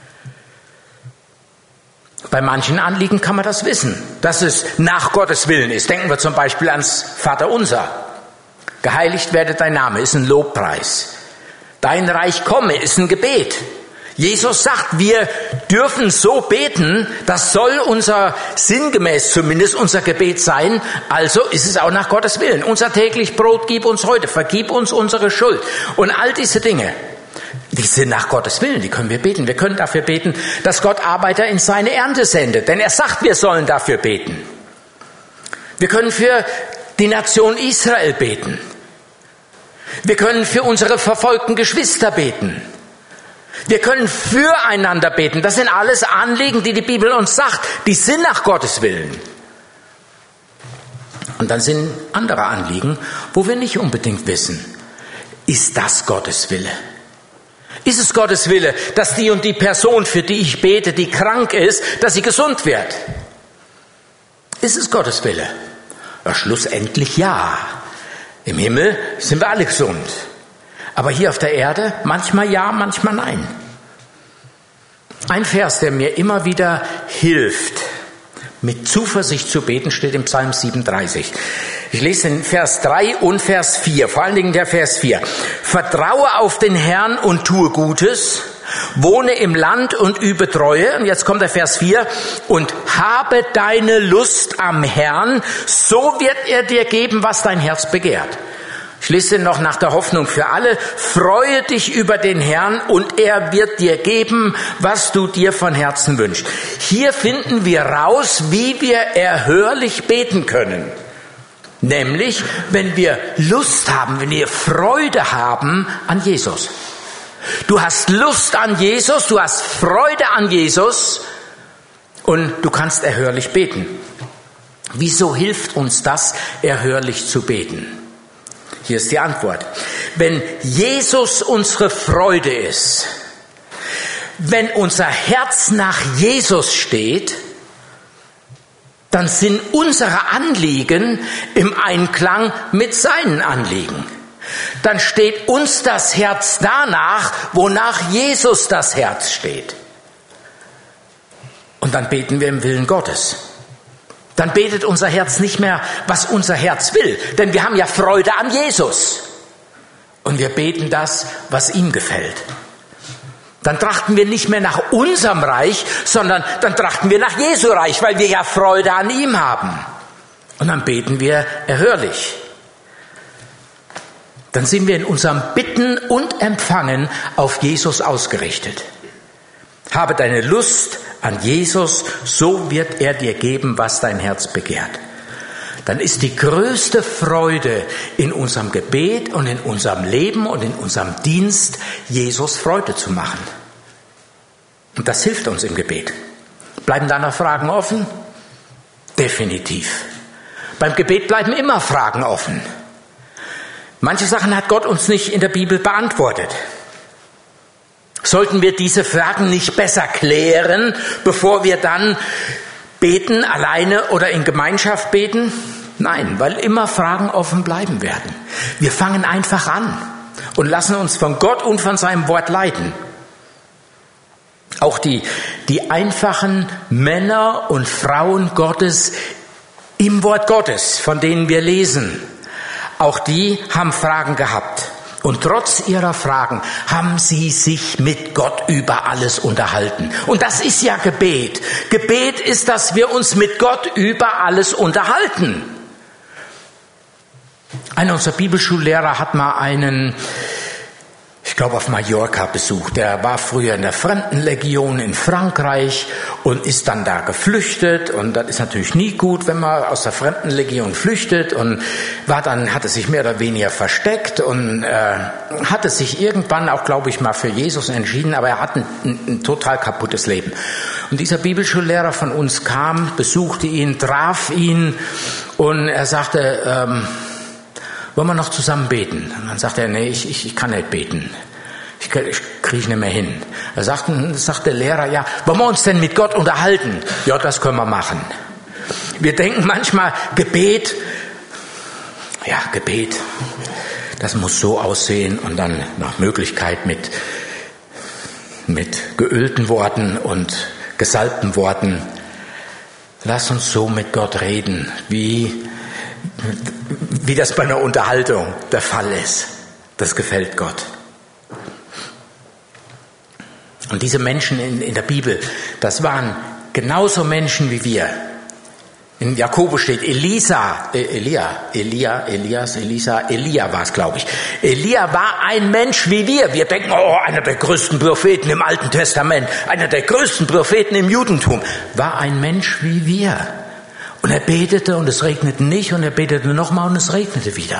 Bei manchen Anliegen kann man das wissen, dass es nach Gottes Willen ist. Denken wir zum Beispiel ans Vaterunser. Geheiligt werde dein Name, ist ein Lobpreis. Dein Reich komme, ist ein Gebet. Jesus sagt, wir dürfen so beten, das soll unser, sinngemäß zumindest, unser Gebet sein. Also ist es auch nach Gottes Willen. Unser täglich Brot gib uns heute, vergib uns unsere Schuld. Und all diese Dinge, die sind nach Gottes Willen, die können wir beten. Wir können dafür beten, dass Gott Arbeiter in seine Ernte sendet. Denn er sagt, wir sollen dafür beten. Wir können für die Nation Israel beten. Wir können für unsere verfolgten Geschwister beten. Wir können füreinander beten. Das sind alles Anliegen, die die Bibel uns sagt. Die sind nach Gottes Willen. Und dann sind andere Anliegen, wo wir nicht unbedingt wissen, ist das Gottes Wille? Ist es Gottes Wille, dass die und die Person, für die ich bete, die krank ist, dass sie gesund wird? Ist es Gottes Wille? Ja, schlussendlich ja. Im Himmel sind wir alle gesund. Aber hier auf der Erde manchmal ja, manchmal nein. Ein Vers, der mir immer wieder hilft, mit Zuversicht zu beten, steht im Psalm 37. Ich lese den Vers 3 und Vers 4, vor allen Dingen der Vers 4. Vertraue auf den Herrn und tue Gutes, wohne im Land und übe Treue. Und jetzt kommt der Vers 4. Und habe deine Lust am Herrn, so wird er dir geben, was dein Herz begehrt. Ich lese noch nach der Hoffnung für alle. Freue dich über den Herrn und er wird dir geben, was du dir von Herzen wünschst. Hier finden wir raus, wie wir erhörlich beten können. Nämlich, wenn wir Lust haben, wenn wir Freude haben an Jesus. Du hast Lust an Jesus, du hast Freude an Jesus und du kannst erhörlich beten. Wieso hilft uns das, erhörlich zu beten? Hier ist die Antwort. Wenn Jesus unsere Freude ist, wenn unser Herz nach Jesus steht, dann sind unsere Anliegen im Einklang mit seinen Anliegen. Dann steht uns das Herz danach, wonach Jesus das Herz steht. Und dann beten wir im Willen Gottes. Dann betet unser Herz nicht mehr, was unser Herz will. Denn wir haben ja Freude an Jesus. Und wir beten das, was ihm gefällt. Dann trachten wir nicht mehr nach unserem Reich, sondern dann trachten wir nach Jesu Reich, weil wir ja Freude an ihm haben. Und dann beten wir erhörlich. Dann sind wir in unserem Bitten und Empfangen auf Jesus ausgerichtet. Habe deine Lust an Jesus, so wird er dir geben, was dein Herz begehrt. Dann ist die größte Freude in unserem Gebet und in unserem Leben und in unserem Dienst, Jesus Freude zu machen. Und das hilft uns im Gebet. Bleiben da noch Fragen offen? Definitiv. Beim Gebet bleiben immer Fragen offen. Manche Sachen hat Gott uns nicht in der Bibel beantwortet. Sollten wir diese Fragen nicht besser klären, bevor wir dann beten, alleine oder in Gemeinschaft beten? Nein, weil immer Fragen offen bleiben werden. Wir fangen einfach an und lassen uns von Gott und von seinem Wort leiten. Auch die einfachen Männer und Frauen Gottes im Wort Gottes, von denen wir lesen, auch die haben Fragen gehabt. Und trotz ihrer Fragen haben sie sich mit Gott über alles unterhalten. Und das ist ja Gebet. Gebet ist, dass wir uns mit Gott über alles unterhalten. Einer unserer Bibelschullehrer hat mal einen, ich glaube auf Mallorca besucht. Der war früher in der Fremdenlegion in Frankreich und ist dann da geflüchtet. Und das ist natürlich nie gut, wenn man aus der Fremdenlegion flüchtet. Und hatte sich mehr oder weniger versteckt und hatte sich irgendwann auch, glaube ich, mal für Jesus entschieden. Aber er hat ein total kaputtes Leben. Und dieser Bibelschullehrer von uns kam, besuchte ihn, traf ihn und er sagte, wollen wir noch zusammen beten? Und dann sagte er, nee, ich kann nicht beten. Ich kriege nicht mehr hin. Er sagt der Lehrer, ja, wollen wir uns denn mit Gott unterhalten? Ja, das können wir machen. Wir denken manchmal, Gebet, das muss so aussehen und dann nach Möglichkeit mit geölten Worten und gesalbten Worten. Lass uns so mit Gott reden, wie das bei einer Unterhaltung der Fall ist. Das gefällt Gott. Und diese Menschen in der Bibel, das waren genauso Menschen wie wir. In Jakobus steht Elia war es, glaube ich. Elia war ein Mensch wie wir. Wir denken, einer der größten Propheten im Alten Testament, einer der größten Propheten im Judentum, war ein Mensch wie wir. Und er betete und es regnete nicht und er betete nochmal und es regnete wieder.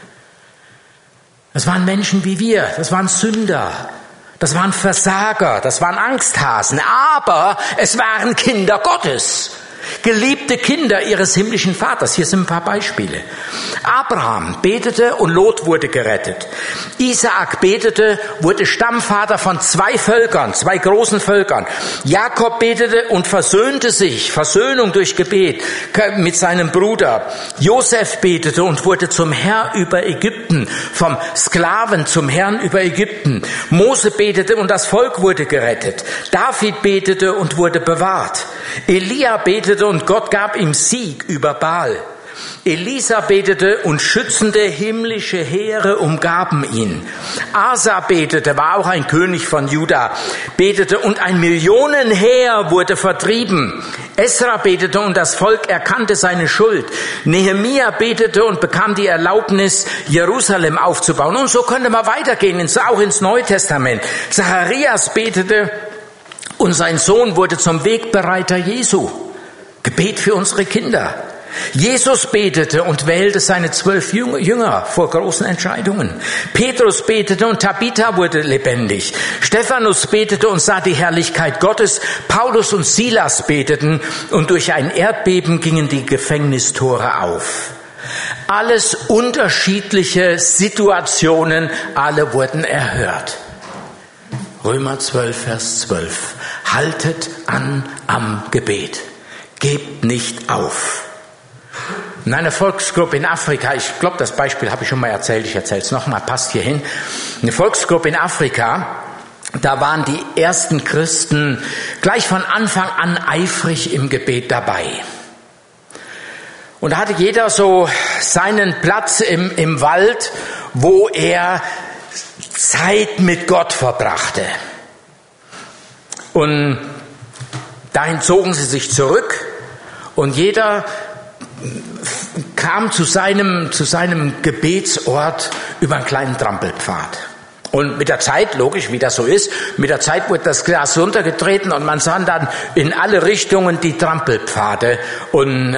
Das waren Menschen wie wir, das waren Sünder, das waren Versager, das waren Angsthasen, aber es waren Kinder Gottes. Geliebte Kinder ihres himmlischen Vaters. Hier sind ein paar Beispiele. Abraham betete und Lot wurde gerettet. Isaak betete, wurde Stammvater von 2 Völkern, 2 großen Völkern. Jakob betete und versöhnte sich, Versöhnung durch Gebet mit seinem Bruder. Josef betete und wurde zum Herr über Ägypten, vom Sklaven zum Herrn über Ägypten. Mose betete und das Volk wurde gerettet. David betete und wurde bewahrt. Elia betete und Gott gab ihm Sieg über Baal. Elisa betete und schützende himmlische Heere umgaben ihn. Asa betete, war auch ein König von Juda, betete und ein Millionenheer wurde vertrieben. Esra betete und das Volk erkannte seine Schuld. Nehemia betete und bekam die Erlaubnis, Jerusalem aufzubauen. Und so könnte man weitergehen, auch ins Neue Testament. Zacharias betete und sein Sohn wurde zum Wegbereiter Jesu. Gebet für unsere Kinder. Jesus betete und wählte seine 12 Jünger vor großen Entscheidungen. Petrus betete und Tabitha wurde lebendig. Stephanus betete und sah die Herrlichkeit Gottes. Paulus und Silas beteten und durch ein Erdbeben gingen die Gefängnistore auf. Alles unterschiedliche Situationen, alle wurden erhört. Römer 12, Vers 12. Haltet an am Gebet. Gebt nicht auf. In einer Volksgruppe in Afrika, ich glaube, das Beispiel habe ich schon mal erzählt, ich erzähle es nochmal, passt hier hin. Eine Volksgruppe in Afrika, da waren die ersten Christen gleich von Anfang an eifrig im Gebet dabei. Und da hatte jeder so seinen Platz im Wald, wo er Zeit mit Gott verbrachte. Und dahin zogen sie sich zurück und jeder kam zu seinem Gebetsort über einen kleinen Trampelpfad. Und mit der Zeit, logisch, wie das so ist, mit der Zeit wurde das Glas runtergetreten und man sah dann in alle Richtungen die Trampelpfade und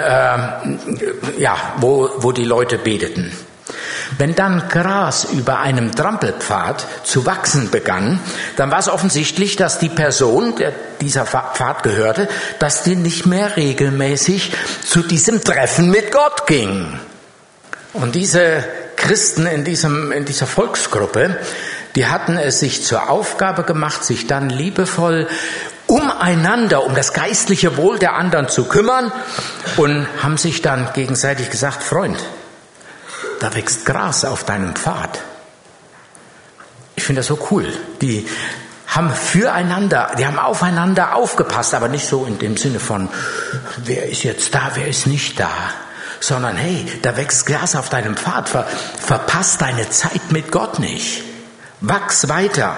wo die Leute beteten. Wenn dann Gras über einem Trampelpfad zu wachsen begann, dann war es offensichtlich, dass die Person, der dieser Pfad gehörte, dass die nicht mehr regelmäßig zu diesem Treffen mit Gott ging. Und diese Christen in dieser Volksgruppe, die hatten es sich zur Aufgabe gemacht, sich dann liebevoll um das geistliche Wohl der anderen zu kümmern und haben sich dann gegenseitig gesagt, Freund, da wächst Gras auf deinem Pfad. Ich finde das so cool. Die haben aufeinander aufgepasst, aber nicht so in dem Sinne von, wer ist jetzt da, wer ist nicht da, sondern hey, da wächst Gras auf deinem Pfad, verpasst deine Zeit mit Gott nicht. Wachs weiter.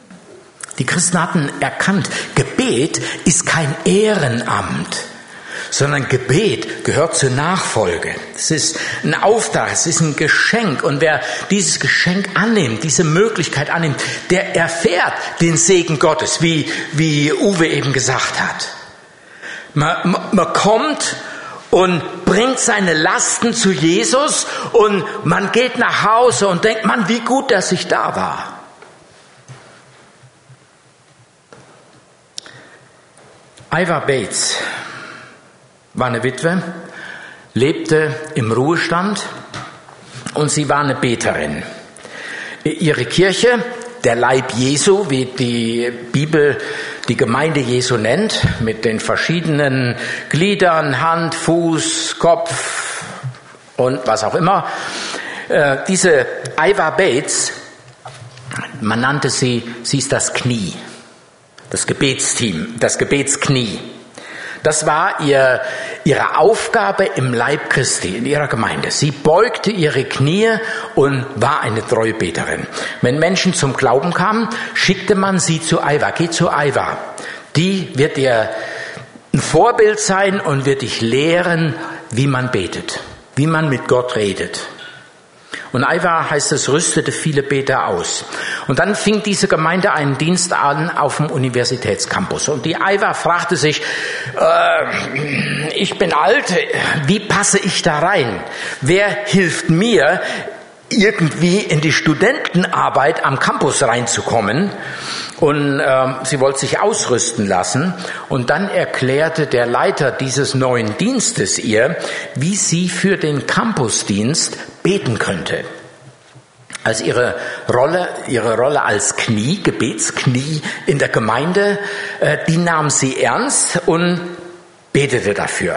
Die Christen hatten erkannt, Gebet ist kein Ehrenamt, sondern Gebet gehört zur Nachfolge. Es ist ein Auftrag, es ist ein Geschenk. Und wer dieses Geschenk annimmt, diese Möglichkeit annimmt, der erfährt den Segen Gottes, wie Uwe eben gesagt hat. Man kommt und bringt seine Lasten zu Jesus und man geht nach Hause und denkt, Mann, wie gut, dass ich da war. Iva Bates war eine Witwe, lebte im Ruhestand und sie war eine Beterin. Ihre Kirche, der Leib Jesu, wie die Bibel die Gemeinde Jesu nennt, mit den verschiedenen Gliedern, Hand, Fuß, Kopf und was auch immer. Diese Iva Bates, man nannte sie ist das Knie. Das Gebetsteam, das Gebetsknie. Das war ihre Aufgabe im Leib Christi, in ihrer Gemeinde. Sie beugte ihre Knie und war eine treue Beterin. Wenn Menschen zum Glauben kamen, schickte man sie zu Iva. Geh zu Iva. Die wird dir ein Vorbild sein und wird dich lehren, wie man betet, wie man mit Gott redet. Und Iva, heißt es, rüstete viele Beter aus. Und dann fing diese Gemeinde einen Dienst an auf dem Universitätscampus. Und die Iva fragte sich, ich bin alt, wie passe ich da rein? Wer hilft mir, irgendwie in die Studentenarbeit am Campus reinzukommen? Und sie wollte sich ausrüsten lassen. Und dann erklärte der Leiter dieses neuen Dienstes ihr, wie sie für den Campusdienst beten könnte. Also ihre Rolle als Knie, Gebetsknie in der Gemeinde, die nahm sie ernst und betete dafür.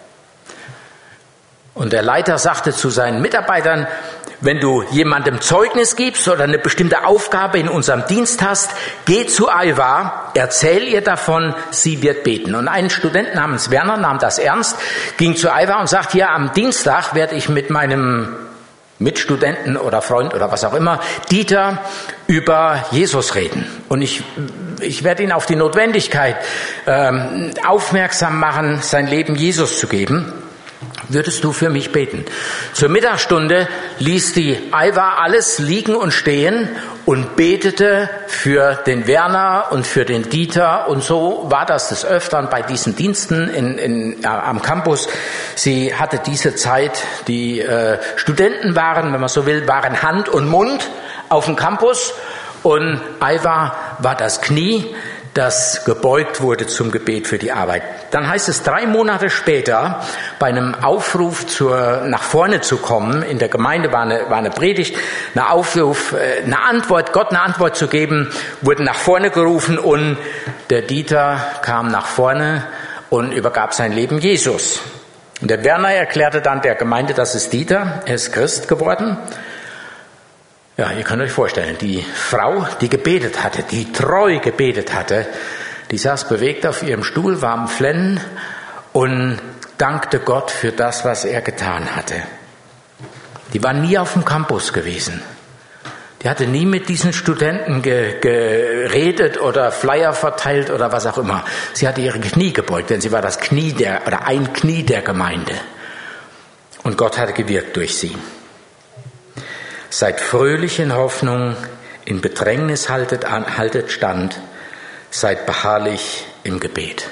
Und der Leiter sagte zu seinen Mitarbeitern, wenn du jemandem Zeugnis gibst oder eine bestimmte Aufgabe in unserem Dienst hast, geh zu Iva, erzähl ihr davon, sie wird beten. Und ein Student namens Werner nahm das ernst, ging zu Iva und sagte, ja, am Dienstag werde ich mit meinem Mitstudenten oder Freund oder was auch immer, Dieter, über Jesus reden. Und ich werde ihn auf die Notwendigkeit aufmerksam machen, sein Leben Jesus zu geben. Würdest du für mich beten? Zur Mittagsstunde ließ die Iva alles liegen und stehen und betete für den Werner und für den Dieter. Und so war das des Öfteren bei diesen Diensten am Campus. Sie hatte diese Zeit, die Studenten waren, wenn man so will, waren Hand und Mund auf dem Campus. Und Iva war das Knie, das gebeugt wurde zum Gebet für die Arbeit. Dann heißt es 3 Monate später, bei einem Aufruf nach vorne zu kommen, in der Gemeinde war eine Predigt, eine Aufruf, Gott eine Antwort zu geben, wurden nach vorne gerufen und der Dieter kam nach vorne und übergab sein Leben Jesus. Und der Werner erklärte dann der Gemeinde, das ist Dieter, er ist Christ geworden. Ja, ihr könnt euch vorstellen, die Frau, die gebetet hatte, die treu gebetet hatte, die saß bewegt auf ihrem Stuhl, war am Flennen und dankte Gott für das, was er getan hatte. Die war nie auf dem Campus gewesen. Die hatte nie mit diesen Studenten geredet oder Flyer verteilt oder was auch immer. Sie hatte ihre Knie gebeugt, denn sie war das Knie ein Knie der Gemeinde. Und Gott hatte gewirkt durch sie. Seid fröhlich in Hoffnung, in Bedrängnis haltet stand, seid beharrlich im Gebet.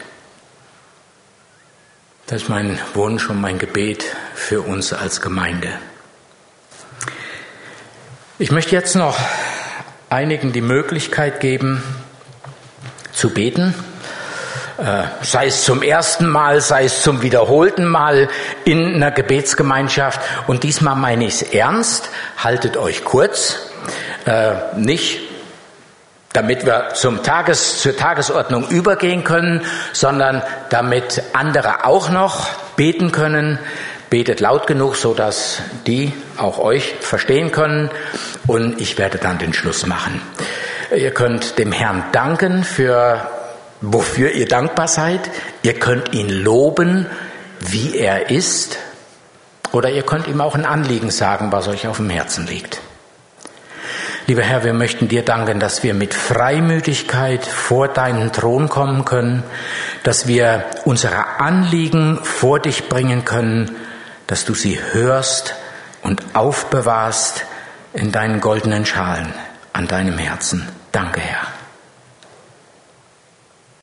Das ist mein Wunsch und mein Gebet für uns als Gemeinde. Ich möchte jetzt noch einigen die Möglichkeit geben, zu beten. Sei es zum ersten Mal, sei es zum wiederholten Mal in einer Gebetsgemeinschaft. Und diesmal meine ich es ernst. Haltet euch kurz. Nicht, damit wir zur Tagesordnung übergehen können, sondern damit andere auch noch beten können. Betet laut genug, so dass die auch euch verstehen können. Und ich werde dann den Schluss machen. Ihr könnt dem Herrn danken wofür ihr dankbar seid. Ihr könnt ihn loben, wie er ist. Oder ihr könnt ihm auch ein Anliegen sagen, was euch auf dem Herzen liegt. Lieber Herr, wir möchten dir danken, dass wir mit Freimütigkeit vor deinen Thron kommen können, dass wir unsere Anliegen vor dich bringen können, dass du sie hörst und aufbewahrst in deinen goldenen Schalen an deinem Herzen. Danke, Herr.